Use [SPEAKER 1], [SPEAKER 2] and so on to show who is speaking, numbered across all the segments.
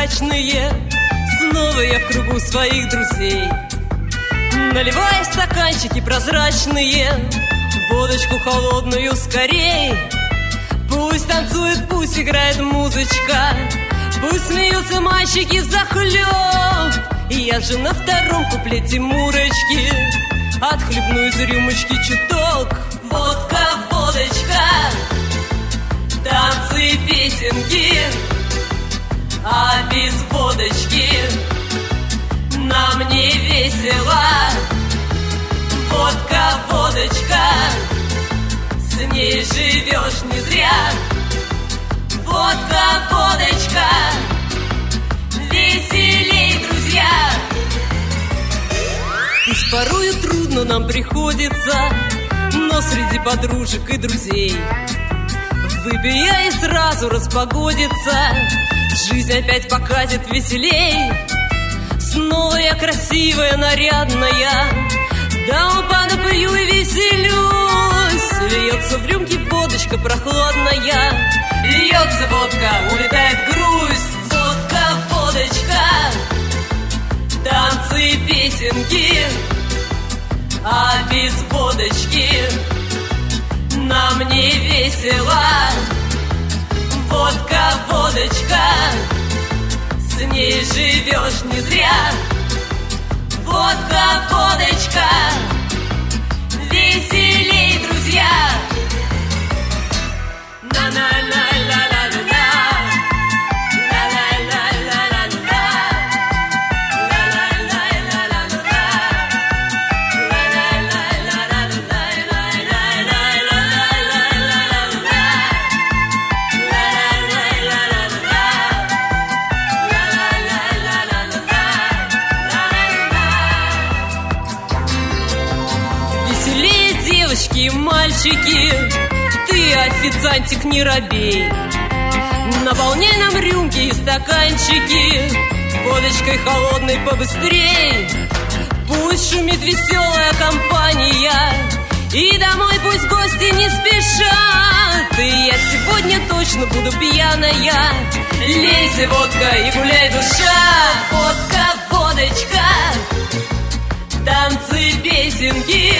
[SPEAKER 1] прозрачные. Снова я в кругу своих друзей. Наливай стаканчики прозрачные, водочку холодную скорей. Пусть танцует, пусть играет музычка, пусть смеются мальчики взахлёб. И я же на втором куплете Мурочки отхлебну из рюмочки чуток. Водка, водочка, танцы, песенки, а без водочки нам не весело. Водка, водочка, с ней живешь не зря. Водка, водочка, веселей, друзья. Пусть порою трудно нам приходится, но среди подружек и друзей выпей я и сразу распогодится. Жизнь опять покатит веселей. Снова я красивая, нарядная, до упада пью и веселюсь. Льется в рюмке водочка прохладная, льется водка, улетает грусть. Водка, водочка, танцы, песенки, а без водочки нам не весело. Водка, водочка, с ней живешь не зря. Водка, водочка, веселей, друзья. Девочки и мальчики, ты, официантик, не робей. Наполняй нам рюмки и стаканчики водочкой холодной побыстрей. Пусть шумит веселая компания, и домой пусть гости не спешат. И я сегодня точно буду пьяная. Лейся, водка, и гуляй, душа. Водка, водочка, танцы, песенки,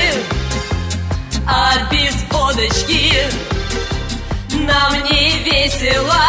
[SPEAKER 1] а без водочки нам не весело.